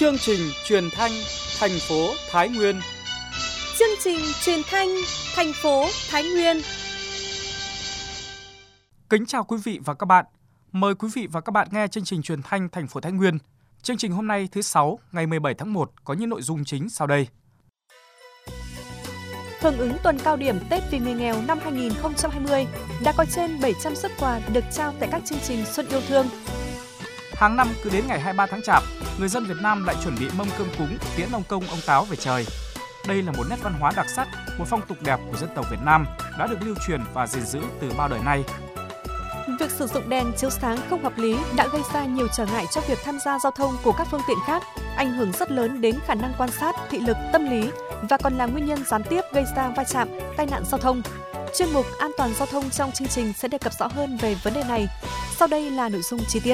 Chương trình truyền thanh thành phố Thái Nguyên. Chương trình truyền thanh thành phố Thái Nguyên. Kính chào quý vị và các bạn. Mời quý vị và các bạn nghe chương trình truyền thanh thành phố Thái Nguyên. Chương trình hôm nay thứ 6 ngày 17 tháng 1 có những nội dung chính sau đây. Hưởng ứng tuần cao điểm Tết vì người nghèo năm 2020, đã có trên 700 suất quà được trao tại các chương trình Xuân yêu thương. Hàng năm cứ đến ngày 23 tháng Chạp, người dân Việt Nam lại chuẩn bị mâm cơm cúng tiễn ông Công ông Táo về trời. Đây là một nét văn hóa đặc sắc, một phong tục đẹp của dân tộc Việt Nam đã được lưu truyền và gìn giữ từ bao đời nay. Việc sử dụng đèn chiếu sáng không hợp lý đã gây ra nhiều trở ngại cho việc tham gia giao thông của các phương tiện khác, ảnh hưởng rất lớn đến khả năng quan sát, thị lực, tâm lý và còn là nguyên nhân gián tiếp gây ra va chạm, tai nạn giao thông. Chuyên mục An toàn giao thông trong chương trình sẽ đề cập rõ hơn về vấn đề này. Sau đây là nội dung chi tiết.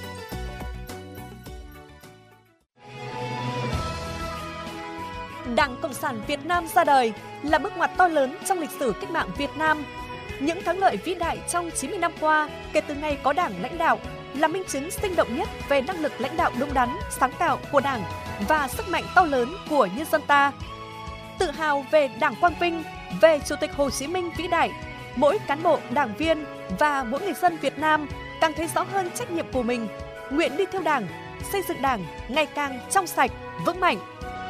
Đảng Cộng sản Việt Nam ra đời là bước ngoặt to lớn trong lịch sử cách mạng Việt Nam. Những thắng lợi vĩ đại trong 90 năm qua kể từ ngày có Đảng lãnh đạo là minh chứng sinh động nhất về năng lực lãnh đạo đúng đắn, sáng tạo của Đảng và sức mạnh to lớn của nhân dân ta. Tự hào về Đảng quang vinh, về Chủ tịch Hồ Chí Minh vĩ đại, mỗi cán bộ, đảng viên và mỗi người dân Việt Nam càng thấy rõ hơn trách nhiệm của mình, nguyện đi theo Đảng, xây dựng Đảng ngày càng trong sạch, vững mạnh.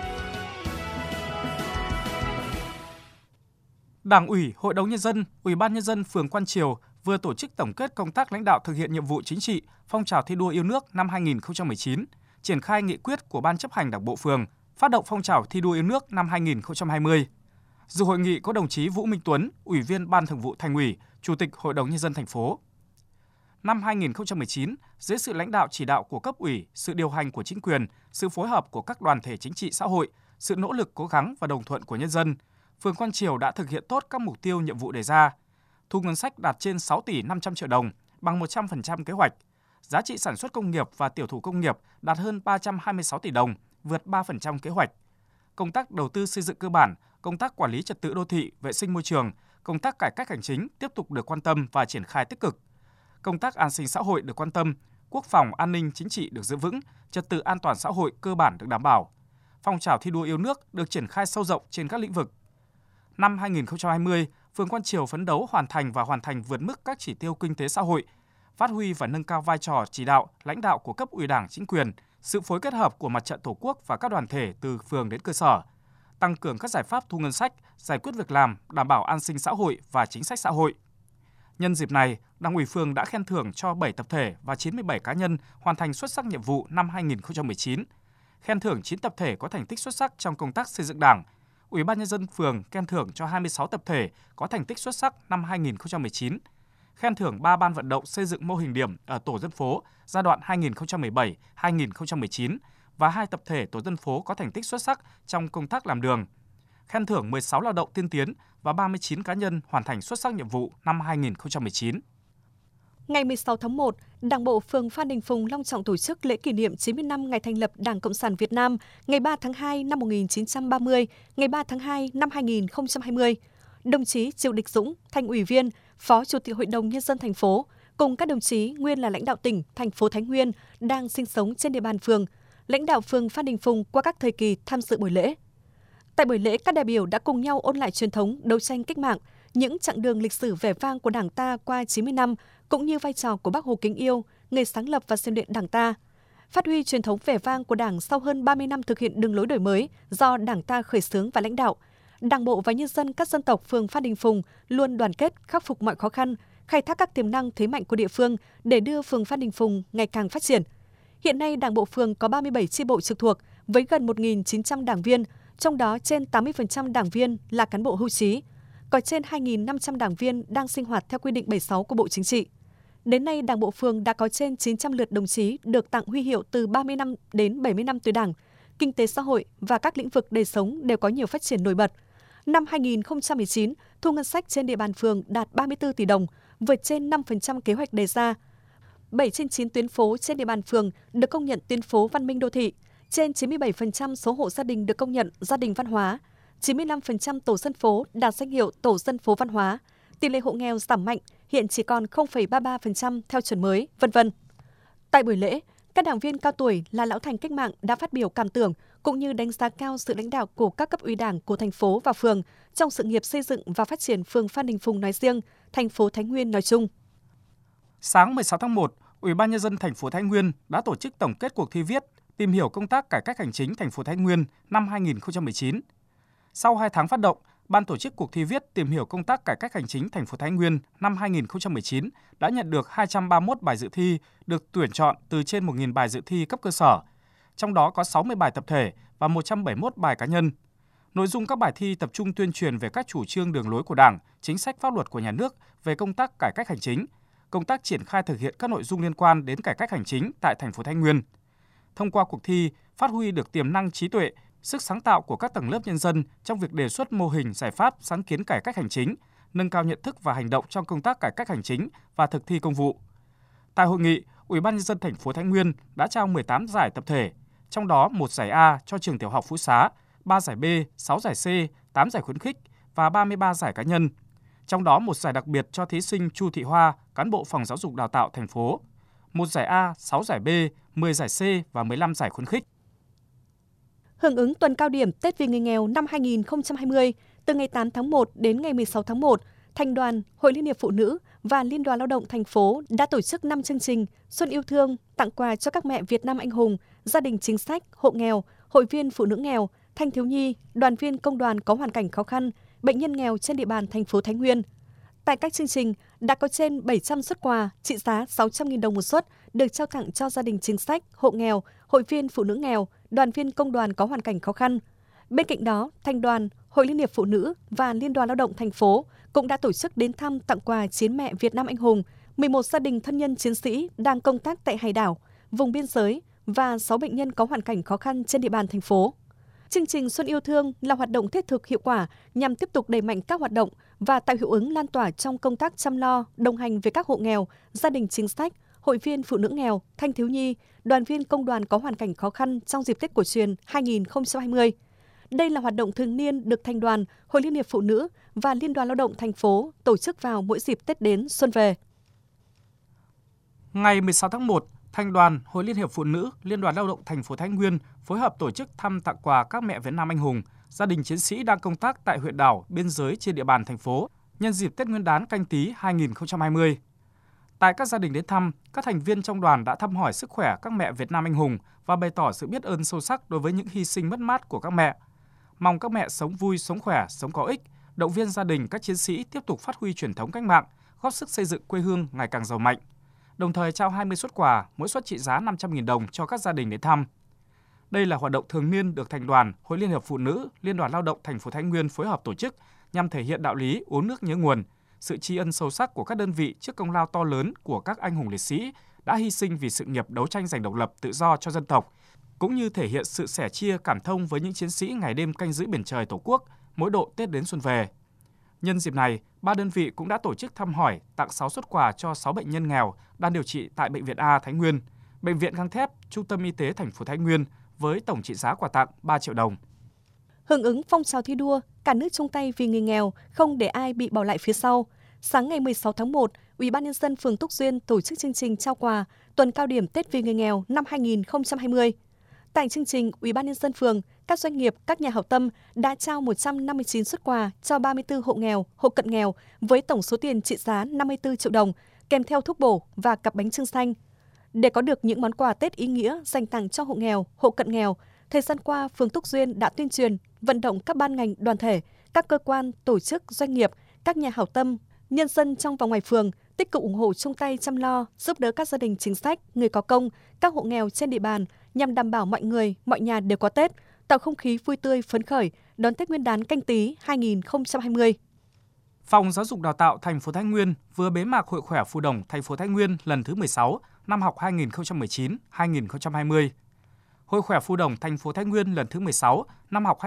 Đảng ủy, Hội đồng Nhân dân, Ủy ban Nhân dân phường Quan Triều vừa tổ chức tổng kết công tác lãnh đạo thực hiện nhiệm vụ chính trị, phong trào thi đua yêu nước năm 2019, triển khai nghị quyết của Ban chấp hành Đảng bộ phường, phát động phong trào thi đua yêu nước năm 2020. Dự hội nghị có đồng chí Vũ Minh Tuấn, Ủy viên Ban Thường vụ Thành ủy, Chủ tịch Hội đồng Nhân dân thành phố. Năm 2019, dưới sự lãnh đạo chỉ đạo của cấp ủy, sự điều hành của chính quyền, sự phối hợp của các đoàn thể chính trị xã hội, sự nỗ lực cố gắng và đồng thuận của nhân dân, phường Quan Triều đã thực hiện tốt các mục tiêu nhiệm vụ đề ra. Thu ngân sách đạt trên 6 tỷ 500 triệu đồng, bằng 100% kế hoạch. Giá trị sản xuất công nghiệp và tiểu thủ công nghiệp đạt hơn 326 tỷ đồng, vượt 3% kế hoạch. Công tác đầu tư xây dựng cơ bản, công tác quản lý trật tự đô thị, vệ sinh môi trường, công tác cải cách hành chính tiếp tục được quan tâm và triển khai tích cực. Công tác an sinh xã hội được quan tâm, quốc phòng an ninh chính trị được giữ vững, trật tự an toàn xã hội cơ bản được đảm bảo. Phong trào thi đua yêu nước được triển khai sâu rộng trên các lĩnh vực. Năm 2020, phường Quan Triều phấn đấu hoàn thành vượt mức các chỉ tiêu kinh tế xã hội, phát huy và nâng cao vai trò chỉ đạo, lãnh đạo của cấp ủy Đảng, chính quyền, sự phối kết hợp của Mặt trận Tổ quốc và các đoàn thể từ phường đến cơ sở, tăng cường các giải pháp thu ngân sách, giải quyết việc làm, đảm bảo an sinh xã hội và chính sách xã hội. Nhân dịp này, Đảng ủy phường đã khen thưởng cho 7 tập thể và 97 cá nhân hoàn thành xuất sắc nhiệm vụ năm 2019, khen thưởng 9 tập thể có thành tích xuất sắc trong công tác xây dựng Đảng. Ủy ban Nhân dân phường khen thưởng cho 26 tập thể có thành tích xuất sắc năm 2019, khen thưởng 3 ban vận động xây dựng mô hình điểm ở tổ dân phố giai đoạn 2017-2019 và 2 tập thể tổ dân phố có thành tích xuất sắc trong công tác làm đường, khen thưởng 16 lao động tiên tiến và 39 cá nhân hoàn thành xuất sắc nhiệm vụ năm 2019. Ngày 16 tháng 1, Đảng bộ phường Phan Đình Phùng long trọng tổ chức lễ kỷ niệm 90 năm ngày thành lập Đảng Cộng sản Việt Nam, ngày 3 tháng 2 năm 1930, ngày 3 tháng 2 năm 2020. Đồng chí Triệu Địch Dũng, Thành ủy viên, Phó Chủ tịch Hội đồng Nhân dân thành phố, cùng các đồng chí nguyên là lãnh đạo tỉnh, thành phố Thái Nguyên đang sinh sống trên địa bàn phường, lãnh đạo phường Phan Đình Phùng qua các thời kỳ tham dự buổi lễ. Tại buổi lễ, các đại biểu đã cùng nhau ôn lại truyền thống đấu tranh cách mạng, những chặng đường lịch sử vẻ vang của Đảng ta qua 90 năm, cũng như vai trò của Bác Hồ kính yêu, người sáng lập và rèn luyện Đảng ta. Phát huy truyền thống vẻ vang của Đảng sau hơn 30 năm thực hiện đường lối đổi mới do Đảng ta khởi xướng và lãnh đạo, Đảng bộ và nhân dân các dân tộc phường Phan Đình Phùng luôn đoàn kết, khắc phục mọi khó khăn, khai thác các tiềm năng thế mạnh của địa phương để đưa phường Phan Đình Phùng ngày càng phát triển. Hiện nay, Đảng bộ phường có 37 chi bộ trực thuộc với gần 1.900 đảng viên, trong đó trên 80% đảng viên là cán bộ hưu trí. Có trên 2.500 đảng viên đang sinh hoạt theo quy định 76 của Bộ Chính trị. Đến nay, Đảng bộ phường đã có trên 900 lượt đồng chí được tặng huy hiệu từ 30 năm đến 70 năm tuổi Đảng. Kinh tế xã hội và các lĩnh vực đời sống đều có nhiều phát triển nổi bật. Năm 2019, thu ngân sách trên địa bàn phường đạt 34 tỷ đồng, vượt trên 5% kế hoạch đề ra. 7 trên 9 tuyến phố trên địa bàn phường được công nhận tuyến phố văn minh đô thị. Trên 97% số hộ gia đình được công nhận gia đình văn hóa. 95% tổ dân phố đạt danh hiệu tổ dân phố văn hóa. Tỷ lệ hộ nghèo giảm mạnh, hiện chỉ còn 0,33% theo chuẩn mới, v.v. Tại buổi lễ, Các đảng viên cao tuổi là lão thành cách mạng đã phát biểu cảm tưởng cũng như đánh giá cao sự lãnh đạo của các cấp ủy Đảng của thành phố và phường trong sự nghiệp xây dựng và phát triển phường Phan Đình Phùng nói riêng, thành phố Thái Nguyên nói chung. Sáng 16 tháng 1, Ủy ban nhân dân thành phố Thái Nguyên đã tổ chức tổng kết cuộc thi viết tìm hiểu công tác cải cách hành chính thành phố Thái Nguyên năm 2019. Sau 2 tháng phát động, ban tổ chức cuộc thi viết tìm hiểu công tác cải cách hành chính thành phố Thái Nguyên năm 2019 đã nhận được 231 bài dự thi được tuyển chọn từ trên 1.000 bài dự thi cấp cơ sở, trong đó có 60 bài tập thể và 171 bài cá nhân. Nội dung các bài thi tập trung tuyên truyền về các chủ trương đường lối của Đảng, chính sách pháp luật của nhà nước về công tác cải cách hành chính, công tác triển khai thực hiện các nội dung liên quan đến cải cách hành chính tại thành phố Thái Nguyên. Thông qua cuộc thi, phát huy được tiềm năng trí tuệ, sức sáng tạo của các tầng lớp nhân dân trong việc đề xuất mô hình, giải pháp, sáng kiến cải cách hành chính, nâng cao nhận thức và hành động trong công tác cải cách hành chính và thực thi công vụ. Tại hội nghị, Ủy ban nhân dân thành phố Thái Nguyên đã trao 18 giải tập thể, trong đó 1 giải A cho trường tiểu học Phú Xá, 3 giải B, 6 giải C, 8 giải khuyến khích và 33 giải cá nhân. Trong đó 1 giải đặc biệt cho thí sinh Chu Thị Hoa, cán bộ phòng giáo dục đào tạo thành phố, 1 giải A, 6 giải B, 10 giải C và 15 giải khuyến khích. Hưởng ứng tuần cao điểm Tết vì người nghèo năm 2020, từ ngày 8 tháng 1 đến ngày 16 tháng 1, Thành đoàn, Hội Liên hiệp Phụ nữ và Liên đoàn Lao động thành phố đã tổ chức 5 chương trình Xuân yêu thương, tặng quà cho các mẹ Việt Nam anh hùng, gia đình chính sách, hộ nghèo, hội viên phụ nữ nghèo, thanh thiếu nhi, đoàn viên công đoàn có hoàn cảnh khó khăn, bệnh nhân nghèo trên địa bàn thành phố Thái Nguyên. Tại các chương trình, đã có trên 700 suất quà trị giá 600.000 đồng một suất được trao tặng cho gia đình chính sách, hộ nghèo, hội viên phụ nữ nghèo, đoàn viên công đoàn có hoàn cảnh khó khăn. Bên cạnh đó, Thành đoàn, Hội Liên hiệp Phụ nữ và Liên đoàn Lao động thành phố cũng đã tổ chức đến thăm tặng quà 9 mẹ Việt Nam anh hùng, 11 gia đình thân nhân chiến sĩ đang công tác tại hải đảo, vùng biên giới và 6 bệnh nhân có hoàn cảnh khó khăn trên địa bàn thành phố. Chương trình Xuân yêu thương là hoạt động thiết thực hiệu quả nhằm tiếp tục đẩy mạnh các hoạt động và tạo hiệu ứng lan tỏa trong công tác chăm lo, đồng hành với các hộ nghèo, gia đình chính sách, hội viên phụ nữ nghèo, thanh thiếu nhi, đoàn viên công đoàn có hoàn cảnh khó khăn trong dịp Tết cổ truyền 2020. Đây là hoạt động thường niên được Thành đoàn, Hội Liên hiệp Phụ nữ và Liên đoàn Lao động thành phố tổ chức vào mỗi dịp Tết đến xuân về. Ngày 16 tháng 1, Thành đoàn, Hội Liên hiệp Phụ nữ, Liên đoàn Lao động thành phố Thái Nguyên phối hợp tổ chức thăm tặng quà các mẹ Việt Nam anh hùng, gia đình chiến sĩ đang công tác tại huyện đảo, biên giới trên địa bàn thành phố nhân dịp Tết Nguyên đán Canh Tý 2020. Tại các gia đình đến thăm, các thành viên trong đoàn đã thăm hỏi sức khỏe các mẹ Việt Nam anh hùng và bày tỏ sự biết ơn sâu sắc đối với những hy sinh mất mát của các mẹ. Mong các mẹ sống vui, sống khỏe, sống có ích, động viên gia đình các chiến sĩ tiếp tục phát huy truyền thống cách mạng, góp sức xây dựng quê hương ngày càng giàu mạnh. Đồng thời trao 20 suất quà, mỗi suất trị giá 500.000 đồng cho các gia đình đến thăm. Đây là hoạt động thường niên được Thành đoàn, Hội Liên hiệp Phụ nữ, Liên đoàn Lao động thành phố Thái Nguyên phối hợp tổ chức nhằm thể hiện đạo lý uống nước nhớ nguồn, sự tri ân sâu sắc của các đơn vị trước công lao to lớn của các anh hùng liệt sĩ đã hy sinh vì sự nghiệp đấu tranh giành độc lập tự do cho dân tộc, cũng như thể hiện sự sẻ chia cảm thông với những chiến sĩ ngày đêm canh giữ biển trời Tổ quốc mỗi độ Tết đến xuân về. Nhân dịp này, 3 đơn vị cũng đã tổ chức thăm hỏi, tặng 6 suất quà cho 6 bệnh nhân nghèo đang điều trị tại Bệnh viện A Thái Nguyên, Bệnh viện Gang Thép, Trung tâm Y tế thành phố Thái Nguyên với tổng trị giá quà tặng 3 triệu đồng. Hưởng ứng phong trào thi đua, cả nước chung tay vì người nghèo, không để ai bị bỏ lại phía sau. Sáng ngày 16 tháng 1, Ủy ban nhân dân phường Túc Duyên tổ chức chương trình trao quà tuần cao điểm Tết vì người nghèo năm 2020. Tại chương trình, Ủy ban nhân dân phường, các doanh nghiệp, các nhà hảo tâm đã trao 159 suất quà cho 34 hộ nghèo, hộ cận nghèo với tổng số tiền trị giá 54 triệu đồng, kèm theo thuốc bổ và cặp bánh chưng xanh. Để có được những món quà Tết ý nghĩa dành tặng cho hộ nghèo, hộ cận nghèo, thời gian qua, phường Túc Duyên đã tuyên truyền, vận động các ban ngành, đoàn thể, các cơ quan, tổ chức, doanh nghiệp, các nhà hảo tâm, nhân dân trong và ngoài phường tích cực ủng hộ chung tay chăm lo, giúp đỡ các gia đình chính sách, người có công, các hộ nghèo trên địa bàn nhằm đảm bảo mọi người, mọi nhà đều có Tết, tạo không khí vui tươi, phấn khởi đón Tết Nguyên đán Canh Tý 2020. Phòng Giáo dục Đào tạo thành phố Thái Nguyên vừa bế mạc Hội khỏe Phù đồng thành phố Thái Nguyên lần thứ 16 năm học 2019-2020. Hội khỏe Phù đồng thành phố Thái Nguyên lần thứ 16 năm học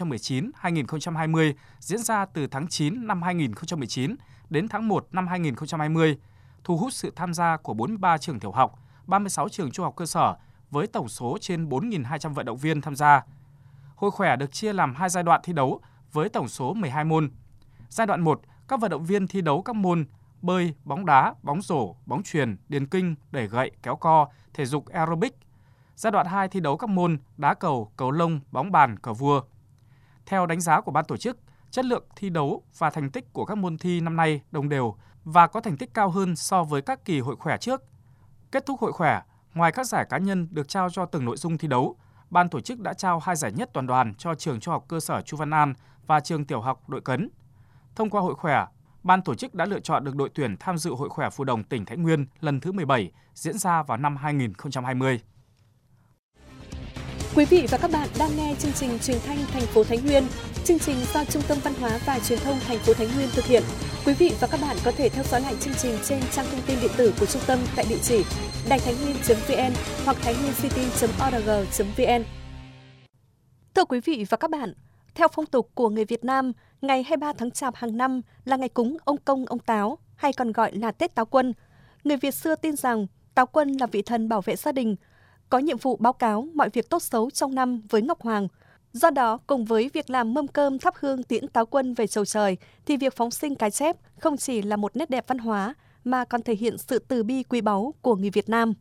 2019-2020 diễn ra từ tháng 9 năm 2019 đến tháng 1 năm 2020, thu hút sự tham gia của 43 trường tiểu học, 36 trường trung học cơ sở với tổng số trên 4.200 vận động viên tham gia. Hội khỏe được chia làm 2 giai đoạn thi đấu với tổng số 12 môn. Giai đoạn 1, các vận động viên thi đấu các môn bơi, bóng đá, bóng rổ, bóng chuyền, điền kinh, đẩy gậy, kéo co, thể dục aerobic. Giai đoạn 2 thi đấu các môn đá cầu, cầu lông, bóng bàn, cờ vua. Theo đánh giá của ban tổ chức, chất lượng thi đấu và thành tích của các môn thi năm nay đồng đều và có thành tích cao hơn so với các kỳ hội khỏe trước. Kết thúc hội khỏe, ngoài các giải cá nhân được trao cho từng nội dung thi đấu, ban tổ chức đã trao 2 giải nhất toàn đoàn cho trường Trung học cơ sở Chu Văn An và trường tiểu học Đội Cấn. Thông qua hội khỏe, ban tổ chức đã lựa chọn được đội tuyển tham dự hội khỏe phù đồng tỉnh Thái Nguyên lần thứ 17 diễn ra vào năm 2020. Quý vị và các bạn đang nghe chương trình Truyền thanh thành phố Thái Nguyên. Chương trình do Trung tâm Văn hóa và Truyền thông thành phố Thái Nguyên thực hiện. Quý vị và các bạn có thể theo dõi lại chương trình trên trang thông tin điện tử của trung tâm tại địa chỉ đàitháinhnguyên.vn hoặc thainhnguyencity.org.vn. Thưa quý vị và các bạn, theo phong tục của người Việt Nam, ngày 23 tháng Chạp hàng năm là ngày cúng ông Công ông Táo, hay còn gọi là Tết Táo Quân. Người Việt xưa tin rằng Táo Quân là vị thần bảo vệ gia đình, có nhiệm vụ báo cáo mọi việc tốt xấu trong năm với Ngọc Hoàng. Do đó, cùng với việc làm mâm cơm thắp hương tiễn Táo Quân về chầu trời, thì việc phóng sinh cá chép không chỉ là một nét đẹp văn hóa, mà còn thể hiện sự từ bi quý báu của người Việt Nam.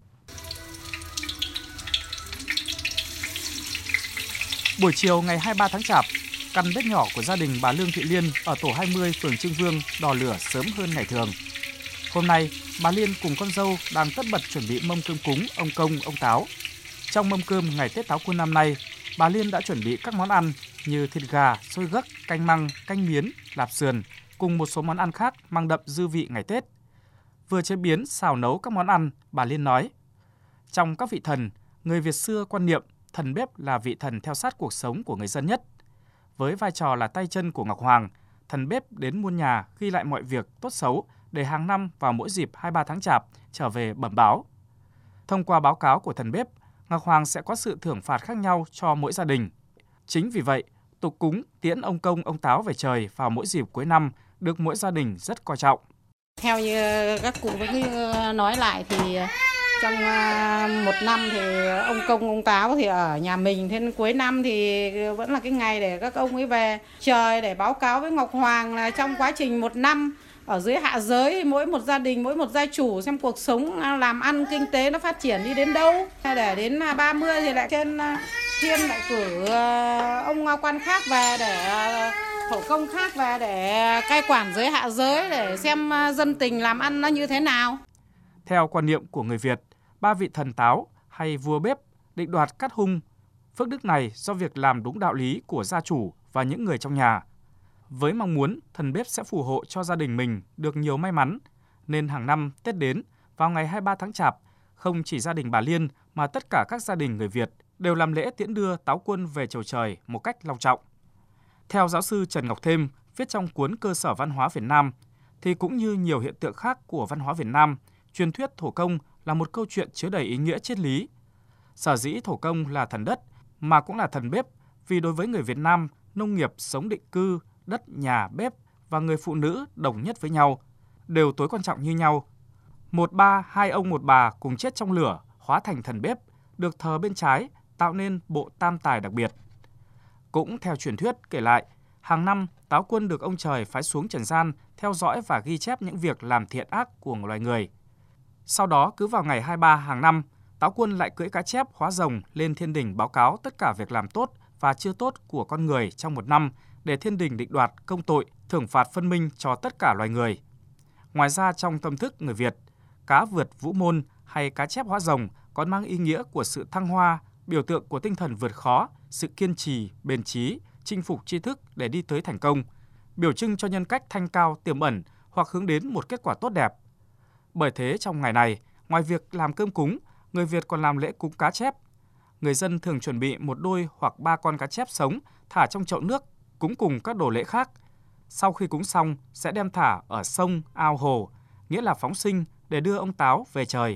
Buổi chiều ngày 23 tháng Chạp, căn bếp nhỏ của gia đình bà Lương Thị Liên ở tổ 20 phường Trưng Vương đỏ lửa sớm hơn ngày thường. Hôm nay, bà Liên cùng con dâu đang tất bật chuẩn bị mâm cơm cúng ông Công, ông Táo. Trong mâm cơm ngày Tết Táo Quân năm nay, bà Liên đã chuẩn bị các món ăn như thịt gà, xôi gấc, canh măng, canh miến, lạp sườn cùng một số món ăn khác mang đậm dư vị ngày Tết. Vừa chế biến, xào nấu các món ăn, bà Liên nói: trong các vị thần, người Việt xưa quan niệm thần bếp là vị thần theo sát cuộc sống của người dân nhất. Với vai trò là tay chân của Ngọc Hoàng, thần bếp đến muôn nhà ghi lại mọi việc tốt xấu để hàng năm vào mỗi dịp 23 tháng Chạp trở về bẩm báo. Thông qua báo cáo của thần bếp, Ngọc Hoàng sẽ có sự thưởng phạt khác nhau cho mỗi gia đình. Chính vì vậy, tục cúng tiễn ông Công, ông Táo về trời vào mỗi dịp cuối năm được mỗi gia đình rất coi trọng. Theo như các cụ vẫn nói lại thì trong một năm thì ông Công, ông Táo thì ở nhà mình, thế cuối năm thì vẫn là cái ngày để các ông ấy về trời để báo cáo với Ngọc Hoàng là trong quá trình một năm ở dưới hạ giới, mỗi một gia đình, mỗi một gia chủ xem cuộc sống làm ăn kinh tế nó phát triển đi đến đâu. Để đến 30 thì lại trên thiên lại cử ông quan khác về để thổ công khác về để cai quản dưới hạ giới để xem dân tình làm ăn nó như thế nào. Theo quan niệm của người Việt, 3 vị thần Táo hay vua bếp định đoạt cát hung. Phước đức này do việc làm đúng đạo lý của gia chủ và những người trong nhà. Với mong muốn thần bếp sẽ phù hộ cho gia đình mình được nhiều may mắn, nên hàng năm Tết đến vào ngày 23 tháng Chạp, không chỉ gia đình bà Liên mà tất cả các gia đình người Việt đều làm lễ tiễn đưa Táo Quân về chầu trời một cách long trọng. Theo giáo sư Trần Ngọc Thêm, viết trong cuốn Cơ sở văn hóa Việt Nam, thì cũng như nhiều hiện tượng khác của văn hóa Việt Nam, truyền thuyết thổ công là một câu chuyện chứa đầy ý nghĩa triết lý. Sở dĩ thổ công là thần đất mà cũng là thần bếp, vì đối với người Việt Nam, nông nghiệp sống định cư, đất, nhà, bếp và người phụ nữ đồng nhất với nhau, đều tối quan trọng như nhau. Một ba, hai ông một bà cùng chết trong lửa, hóa thành thần bếp, được thờ bên trái, tạo nên bộ tam tài đặc biệt. Cũng theo truyền thuyết kể lại, hàng năm Táo Quân được ông trời phái xuống trần gian theo dõi và ghi chép những việc làm thiện ác của loài người. Sau đó cứ vào ngày 23 hàng năm, Táo Quân lại cưỡi cá chép hóa rồng lên thiên đình báo cáo tất cả việc làm tốt và chưa tốt của con người trong một năm để thiên đình định đoạt công tội, thưởng phạt phân minh cho tất cả loài người. Ngoài ra trong tâm thức người Việt, cá vượt vũ môn hay cá chép hóa rồng còn mang ý nghĩa của sự thăng hoa, biểu tượng của tinh thần vượt khó, sự kiên trì, bền chí, chinh phục tri thức để đi tới thành công, biểu trưng cho nhân cách thanh cao tiềm ẩn hoặc hướng đến một kết quả tốt đẹp. Bởi thế trong ngày này, ngoài việc làm cơm cúng, người Việt còn làm lễ cúng cá chép. Người dân thường chuẩn bị 1 đôi hoặc 3 con cá chép sống thả trong chậu nước, cúng cùng các đồ lễ khác. Sau khi cúng xong, sẽ đem thả ở sông, ao, hồ, nghĩa là phóng sinh để đưa ông Táo về trời.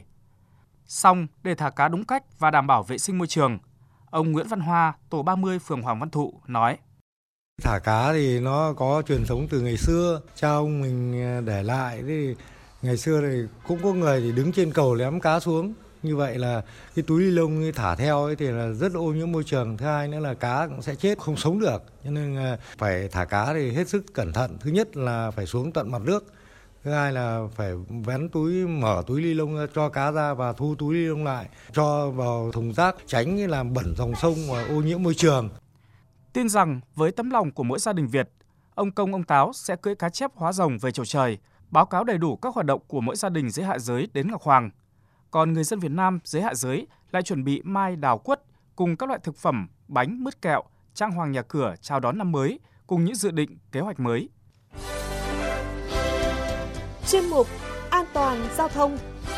Xong, để thả cá đúng cách và đảm bảo vệ sinh môi trường, ông Nguyễn Văn Hoa, tổ 30 phường Hoàng Văn Thụ nói: Thả cá thì nó có truyền thống từ ngày xưa, cha ông mình để lại. Thì ngày xưa thì cũng có người thì đứng trên cầu ném cá xuống. Như vậy là cái túi ni lông thả theo ấy thì là rất ô nhiễm môi trường. Thứ hai nữa là cá cũng sẽ chết, không sống được. Cho nên phải thả cá thì hết sức cẩn thận. Thứ nhất là phải xuống tận mặt nước. Thứ hai là phải vén túi, mở túi ni lông ra, cho cá ra và thu túi ni lông lại, cho vào thùng rác, tránh làm bẩn dòng sông và ô nhiễm môi trường. Tin rằng với tấm lòng của mỗi gia đình Việt, ông Công ông Táo sẽ cưỡi cá chép hóa rồng về chầu trời, báo cáo đầy đủ các hoạt động của mỗi gia đình dưới hạ giới đến Ngọc Hoàng. Còn người dân Việt Nam dưới hạ giới lại chuẩn bị mai đào quất cùng các loại thực phẩm, bánh, mứt kẹo, trang hoàng nhà cửa chào đón năm mới cùng những dự định, kế hoạch mới. Chuyên mục An toàn giao thông.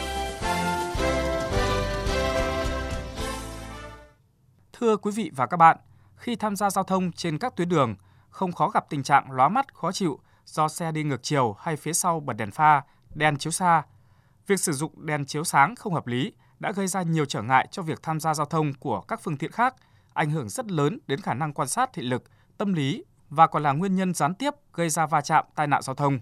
Thưa quý vị và các bạn, khi tham gia giao thông trên các tuyến đường, không khó gặp tình trạng lóa mắt, khó chịu do xe đi ngược chiều hay phía sau bật đèn pha, đèn chiếu xa. Việc sử dụng đèn chiếu sáng không hợp lý đã gây ra nhiều trở ngại cho việc tham gia giao thông của các phương tiện khác, ảnh hưởng rất lớn đến khả năng quan sát thị lực, tâm lý và còn là nguyên nhân gián tiếp gây ra va chạm, tai nạn giao thông.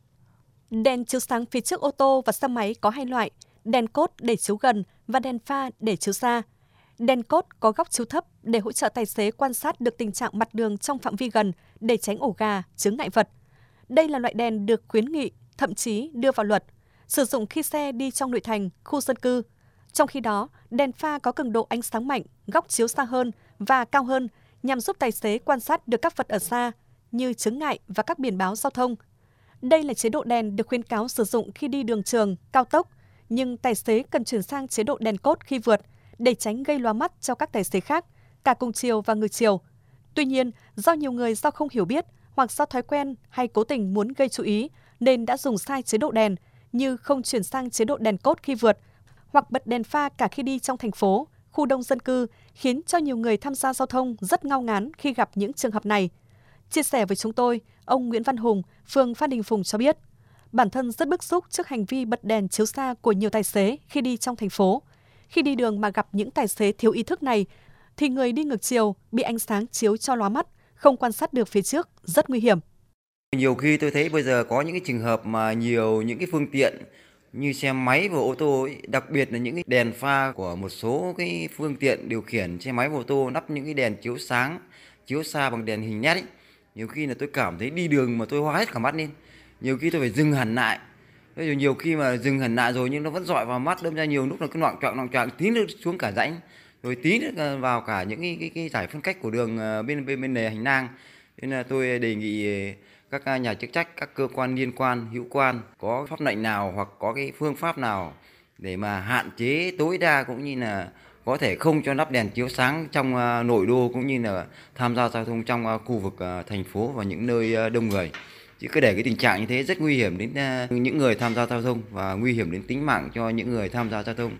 Đèn chiếu sáng phía trước ô tô và xe máy có hai loại, đèn cốt để chiếu gần và đèn pha để chiếu xa. Đèn cốt có góc chiếu thấp để hỗ trợ tài xế quan sát được tình trạng mặt đường trong phạm vi gần để tránh ổ gà, chướng ngại vật. Đây là loại đèn được khuyến nghị, thậm chí đưa vào luật, sử dụng khi xe đi trong nội thành, khu dân cư. Trong khi đó, đèn pha có cường độ ánh sáng mạnh, góc chiếu xa hơn và cao hơn nhằm giúp tài xế quan sát được các vật ở xa như chướng ngại và các biển báo giao thông. Đây là chế độ đèn được khuyến cáo sử dụng khi đi đường trường, cao tốc, nhưng tài xế cần chuyển sang chế độ đèn cốt khi vượt để tránh gây lóa mắt cho các tài xế khác, cả cùng chiều và ngược chiều. Tuy nhiên, do nhiều người do không hiểu biết hoặc do thói quen hay cố tình muốn gây chú ý nên đã dùng sai chế độ đèn như không chuyển sang chế độ đèn cốt khi vượt hoặc bật đèn pha cả khi đi trong thành phố, khu đông dân cư, khiến cho nhiều người tham gia giao thông rất ngao ngán khi gặp những trường hợp này. Chia sẻ với chúng tôi, ông Nguyễn Văn Hùng, phường Phan Đình Phùng cho biết, bản thân rất bức xúc trước hành vi bật đèn chiếu xa của nhiều tài xế khi đi trong thành phố. Khi đi đường mà gặp những tài xế thiếu ý thức này, thì người đi ngược chiều bị ánh sáng chiếu cho lóa mắt, không quan sát được phía trước, rất nguy hiểm. Nhiều khi tôi thấy bây giờ có những cái trường hợp mà nhiều những cái phương tiện như xe máy và ô tô ấy, đặc biệt là những cái đèn pha của một số cái phương tiện điều khiển xe máy và ô tô lắp những cái đèn chiếu sáng, chiếu xa bằng đèn hình LED ấy. Nhiều khi là tôi cảm thấy đi đường mà tôi hoa hết cả mắt lên. Nhiều khi tôi phải dừng hẳn lại. Nhiều khi mà dừng hẳn lại rồi nhưng nó vẫn dọi vào mắt, đâm ra nhiều lúc là cái loạng choạng tí nữa xuống cả rãnh, rồi tí nữa vào cả những cái giải phân cách của đường bên lề hành lang. Nên là tôi đề nghị các nhà chức trách, các cơ quan liên quan, hữu quan có pháp lệnh nào hoặc có cái phương pháp nào để mà hạn chế tối đa cũng như là có thể không cho lắp đèn chiếu sáng trong nội đô cũng như là tham gia giao thông trong khu vực thành phố và những nơi đông người. Chứ cứ để cái tình trạng như thế rất nguy hiểm đến những người tham gia giao thông và nguy hiểm đến tính mạng cho những người tham gia giao thông.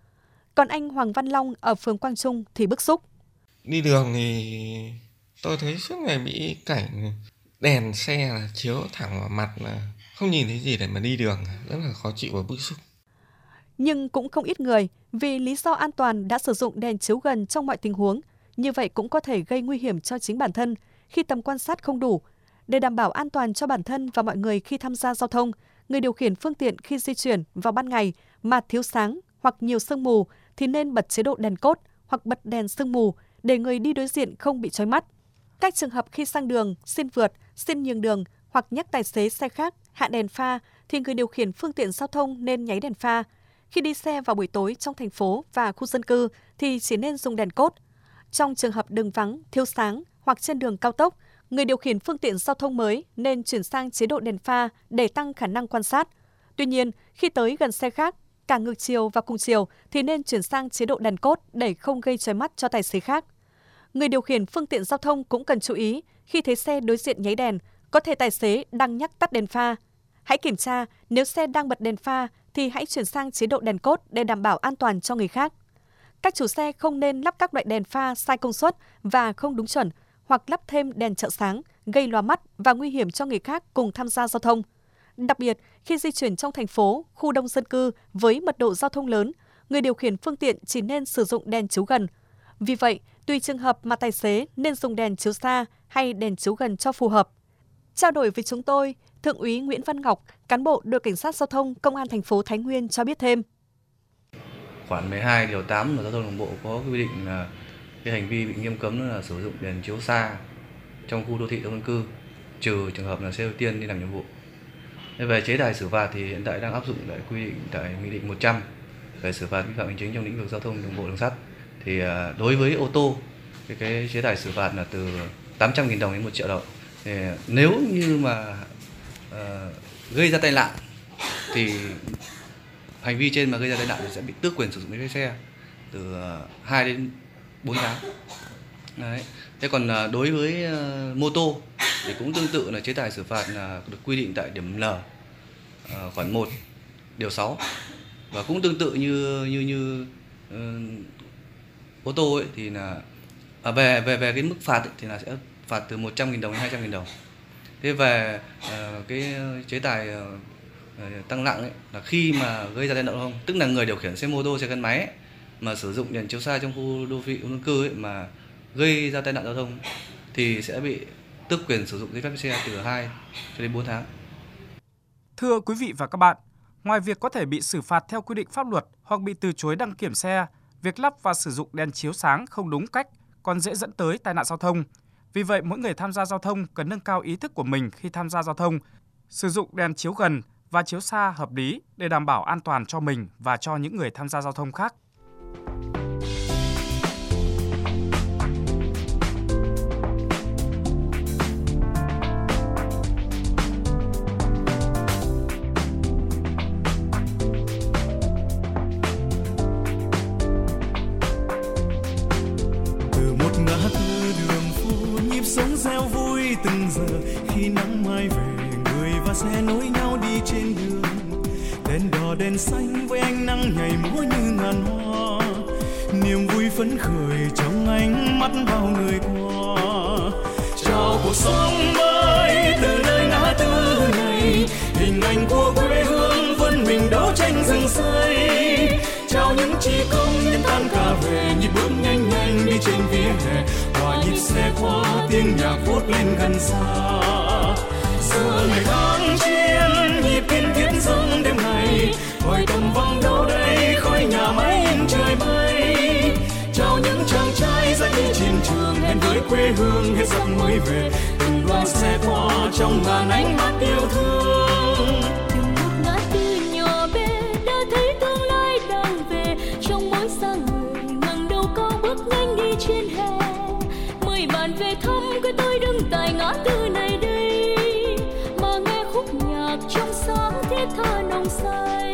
Còn anh Hoàng Văn Long ở phường Quang Trung thì bức xúc. Đi đường thì tôi thấy suốt ngày bị cảnh đèn xe là chiếu thẳng vào mặt, là không nhìn thấy gì để mà đi đường, rất là khó chịu và bức xúc. Nhưng cũng không ít người vì lý do an toàn đã sử dụng đèn chiếu gần trong mọi tình huống. Như vậy cũng có thể gây nguy hiểm cho chính bản thân khi tầm quan sát không đủ. Để đảm bảo an toàn cho bản thân và mọi người khi tham gia giao thông, người điều khiển phương tiện khi di chuyển vào ban ngày mà thiếu sáng hoặc nhiều sương mù thì nên bật chế độ đèn cốt hoặc bật đèn sương mù để người đi đối diện không bị chói mắt. Các trường hợp khi sang đường, xin vượt, xin nhường đường hoặc nhắc tài xế xe khác hạ đèn pha thì người điều khiển phương tiện giao thông nên nháy đèn pha. Khi đi xe vào buổi tối trong thành phố và khu dân cư thì chỉ nên dùng đèn cốt. Trong trường hợp đường vắng, thiếu sáng hoặc trên đường cao tốc, người điều khiển phương tiện giao thông mới nên chuyển sang chế độ đèn pha để tăng khả năng quan sát. Tuy nhiên, khi tới gần xe khác, cả ngược chiều và cùng chiều thì nên chuyển sang chế độ đèn cốt để không gây chói mắt cho tài xế khác. Người điều khiển phương tiện giao thông cũng cần chú ý khi thấy xe đối diện nháy đèn, có thể tài xế đang nhắc tắt đèn pha. Hãy kiểm tra nếu xe đang bật đèn pha thì hãy chuyển sang chế độ đèn cốt để đảm bảo an toàn cho người khác. Các chủ xe không nên lắp các loại đèn pha sai công suất và không đúng chuẩn hoặc lắp thêm đèn trợ sáng gây lóa mắt và nguy hiểm cho người khác cùng tham gia giao thông. Đặc biệt, khi di chuyển trong thành phố, khu đông dân cư với mật độ giao thông lớn, người điều khiển phương tiện chỉ nên sử dụng đèn chiếu gần. Vì vậy, tùy trường hợp mà tài xế nên dùng đèn chiếu xa hay đèn chiếu gần cho phù hợp. Trao đổi với chúng tôi, Thượng úy Nguyễn Văn Ngọc, cán bộ đội cảnh sát giao thông Công an thành phố Thái Nguyên cho biết thêm. Khoản 12 điều 8 của giao thông đường bộ có quy định là cái hành vi bị nghiêm cấm đó là sử dụng đèn chiếu xa trong khu đô thị đông dân cư, trừ trường hợp là xe ưu tiên đi làm nhiệm vụ. Về chế tài xử phạt thì hiện tại đang áp dụng tại quy định tại Nghị định 100 về xử phạt vi phạm hành chính trong lĩnh vực giao thông đường bộ đường sắt. Thì đối với ô tô cái chế tài xử phạt là từ 800.000 đồng đến 1 triệu đồng. Thì nếu như mà gây ra tai nạn thì hành vi trên mà gây ra tai nạn thì sẽ bị tước quyền sử dụng giấy phép xe từ 2 đến 4 tháng. Đấy. Thế còn đối với mô tô thì cũng tương tự là chế tài xử phạt là được quy định tại điểm L khoản 1 điều 6 và cũng tương tự như ô tô ấy thì là về cái mức phạt ấy, thì là sẽ phạt từ 100.000 đồng đến 200.000 đồng. Thế về cái chế tài tăng nặng ấy, là khi mà gây ra tai nạn giao thông, tức là người điều khiển xe mô tô, xe gắn máy ấy, mà sử dụng đèn chiếu xa trong khu đô thị, khu dân cư ấy, mà gây ra tai nạn giao thông thì sẽ bị tước quyền sử dụng giấy phép lái xe từ 2 cho đến 4 tháng. Thưa quý vị và các bạn, ngoài việc có thể bị xử phạt theo quy định pháp luật hoặc bị từ chối đăng kiểm xe, việc lắp và sử dụng đèn chiếu sáng không đúng cách còn dễ dẫn tới tai nạn giao thông. Vì vậy, mỗi người tham gia giao thông cần nâng cao ý thức của mình khi tham gia giao thông, sử dụng đèn chiếu gần và chiếu xa hợp lý để đảm bảo an toàn cho mình và cho những người tham gia giao thông khác. Sống reo vui từng giờ khi nắng mai về, người và xe nối nhau đi trên đường. Đèn đỏ đèn xanh với ánh nắng nhảy múa như ngàn hoa, niềm vui phấn khởi trong ánh mắt bao người qua. Chào cuộc sống mới từ nơi ngã tư này, hình ảnh của quê hương vươn mình đấu tranh rừng xây. Chào những chị công nhân tan ca về, nhịp bước nhanh nhanh đi trên vỉa hè, hòa nhịp xe qua tiếng nhạc vút lên gần xa. Xưa ngày kháng chiến nhịp kiên thiết dâng đêm ngày, hỏi tầm vang đâu đây khói nhà máy in trời bay. Chào những chàng trai ra đi chiến trường, hẹn với quê hương hết giặc mới về, từng đoàn xe qua trong ngàn ánh mắt yêu thương. Từng một ngã tư nhỏ bé đã thấy tương lai đang về, trong mỗi sáng người ngẩng đầu cao bước nhanh đi trên hè. Mời bạn về thăm quê tôi đứng tại ngã tư này đây, mà nghe khúc nhạc trong sáng thiết tha nồng say.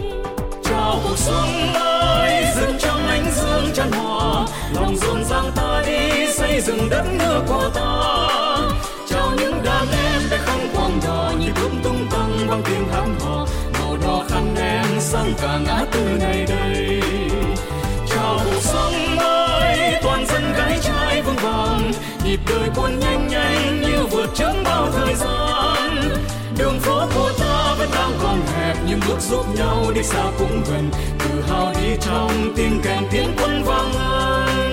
Chào cuộc sống mới dừng trong ánh dương chan hòa, lòng rộn ràng ta đi xây dựng đất nước của ta. Chào những đàn em đã khăn quang đỏ, nhịp bước tung tăng bằng tiếng hát hò, màu đỏ khăn đen sang cả ngã tư này đây. Chào cuộc sống mới toàn dân gái trai vững vàng, nhịp đời cuốn nhanh nhanh như vượt trước bao thời gian. Đường phố của ta vẫn đang còn hẹp, nhưng bước giúp nhau đi xa cũng gần, tự hào đi trong tiếng kèn tiếng quân vang lên.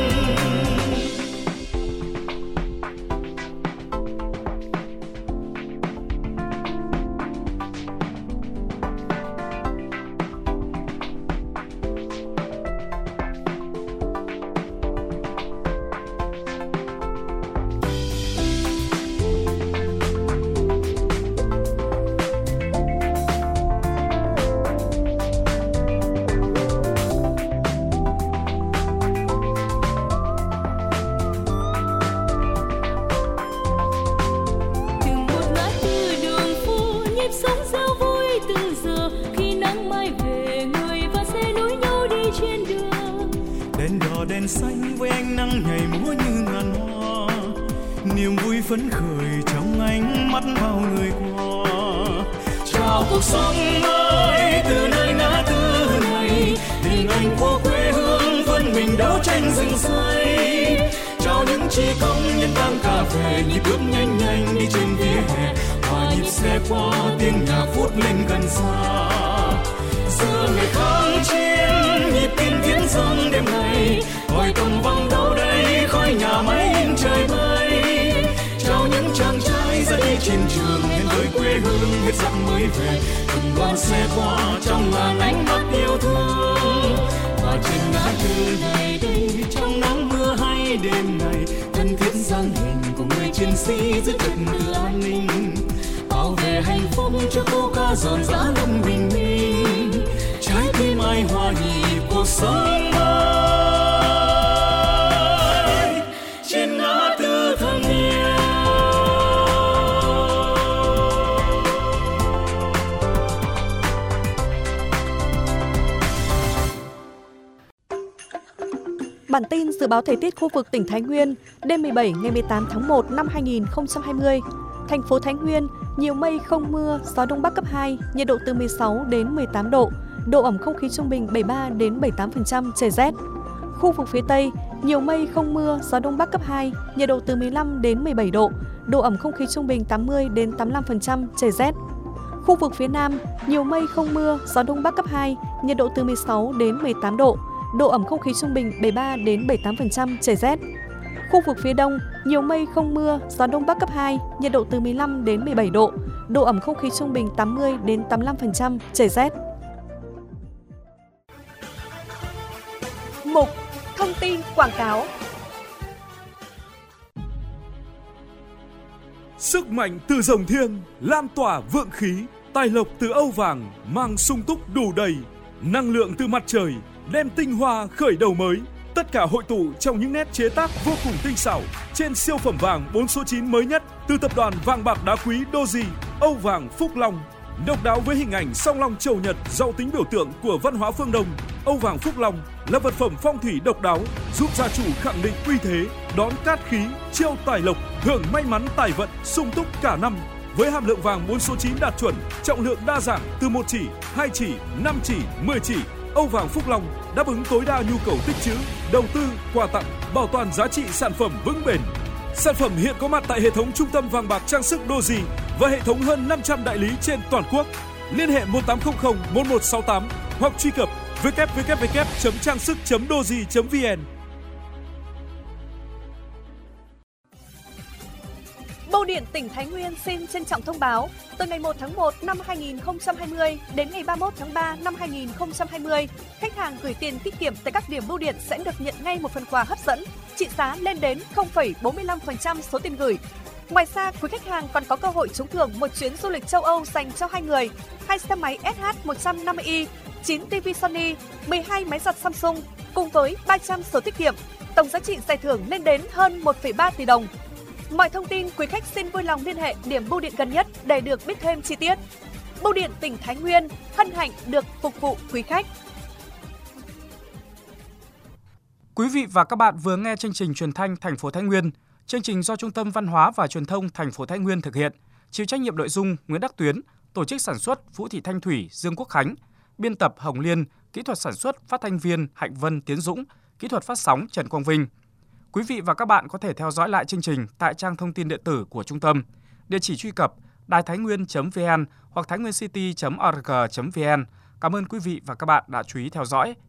Đèn xanh với ánh nắng nhảy múa như ngàn hoa, niềm vui phấn khởi trong ánh mắt bao người qua. Chào cuộc sống mới từ nơi ngã tư này, hình ảnh của quê hương vươn mình đấu tranh rừng xây. Chào những chị công nhân tăng ca về, nhịp bước nhanh nhanh đi trên vỉa hè, hòa nhịp xe qua tiếng nhạc vút lên gần xa. Xưa ngày kháng chiến nhịp kiên thiết dâng đêm ngày, hỏi tầm vang đâu đây khói nhà máy in trời bay. Chào những chàng trai ra đi chiến trường, hẹn với quê hương hết giặc mới về, từng đoàn xe qua trong ngàn ánh mắt yêu thương. Và trên ngã tư này đây, trong nắng mưa hay đêm ngày, thân thiết dáng hình của người chiến sĩ giữ trật tự an ninh. Bao bảo vệ hạnh phúc cho câu ca giòn giã lòng bình minh, trái tim ai hòa nhịp cuộc sống mới trên ngã tư thân yêu. Bản tin dự báo thời tiết khu vực tỉnh Thái Nguyên đêm 17 ngày 18 tháng 1 năm 2020. Thành phố Thái Nguyên, nhiều mây không mưa, gió đông bắc cấp 2, nhiệt độ từ 16 đến 18 độ, độ ẩm không khí trung bình 73 đến 78%, trời rét. Khu vực phía Tây, nhiều mây không mưa, gió đông bắc cấp 2, nhiệt độ từ 15 đến 17 độ, độ ẩm không khí trung bình 80 đến 85%, trời rét. Khu vực phía Nam, nhiều mây không mưa, gió đông bắc cấp 2, nhiệt độ từ 16 đến 18 độ, độ ẩm không khí trung bình 73 đến 78%, trời rét. Khu vực phía Đông, nhiều mây không mưa, gió đông bắc cấp 2, nhiệt độ từ 15 đến 17 độ, độ ẩm không khí trung bình 80 đến 85%, trời rét. Mục thông tin quảng cáo. Sức mạnh từ rồng thiêng lan tỏa vượng khí, tài lộc từ Âu vàng mang sung túc đủ đầy, năng lượng từ mặt trời đem tinh hoa khởi đầu mới. Tất cả hội tụ trong những nét chế tác vô cùng tinh xảo trên siêu phẩm vàng 4 số 9 mới nhất từ tập đoàn vàng bạc đá quý Doji, Âu vàng Phúc Long. Độc đáo với hình ảnh song long chầu nhật giàu tính biểu tượng của văn hóa phương Đông, Âu vàng Phúc Long là vật phẩm phong thủy độc đáo giúp gia chủ khẳng định uy thế, đón cát khí, chiêu tài lộc, hưởng may mắn tài vận sung túc cả năm. Với hàm lượng vàng 4 số 9 đạt chuẩn, trọng lượng đa dạng từ 1 chỉ, 2 chỉ, 5 chỉ, 10 chỉ, Âu vàng Phúc Long đáp ứng tối đa nhu cầu tích trữ, đầu tư, quà tặng, bảo toàn giá trị sản phẩm vững bền. Sản phẩm hiện có mặt tại hệ thống trung tâm vàng bạc trang sức Doji và hệ thống hơn 500 đại lý trên toàn quốc. Liên hệ 1800 1168 hoặc truy cập www.trang-sức.doji.vn. Bưu điện tỉnh Thái Nguyên xin trân trọng thông báo, từ ngày 1 tháng 1 năm 2020 đến ngày 31 tháng 3 năm 2020, khách hàng gửi tiền tiết kiệm tại các điểm bưu điện sẽ được nhận ngay một phần quà hấp dẫn, trị giá lên đến 0,45% số tiền gửi. Ngoài ra, quý khách hàng còn có cơ hội trúng thưởng một chuyến du lịch châu Âu dành cho 2 người, 2 xe máy SH150i, 9 TV Sony, 12 máy giặt Samsung, cùng với 300 sổ tiết kiệm. Tổng giá trị giải thưởng lên đến hơn 1,3 tỷ đồng. Mọi thông tin quý khách xin vui lòng liên hệ điểm bưu điện gần nhất để được biết thêm chi tiết. Bưu điện tỉnh Thái Nguyên hân hạnh được phục vụ quý khách. Quý vị và các bạn vừa nghe chương trình truyền thanh thành phố Thái Nguyên. Chương trình do Trung tâm Văn hóa và Truyền thông thành phố Thái Nguyên thực hiện. Chịu trách nhiệm nội dung Nguyễn Đắc Tuyến, tổ chức sản xuất Vũ Thị Thanh Thủy, Dương Quốc Khánh, biên tập Hồng Liên, kỹ thuật sản xuất phát thanh viên Hạnh Vân, Tiến Dũng, kỹ thuật phát sóng Trần Quang Vinh. Quý vị và các bạn có thể theo dõi lại chương trình tại trang thông tin điện tử của trung tâm. Địa chỉ truy cập đaiThaiNguyen.vn hoặc thainguencity.org.vn. Cảm ơn quý vị và các bạn đã chú ý theo dõi.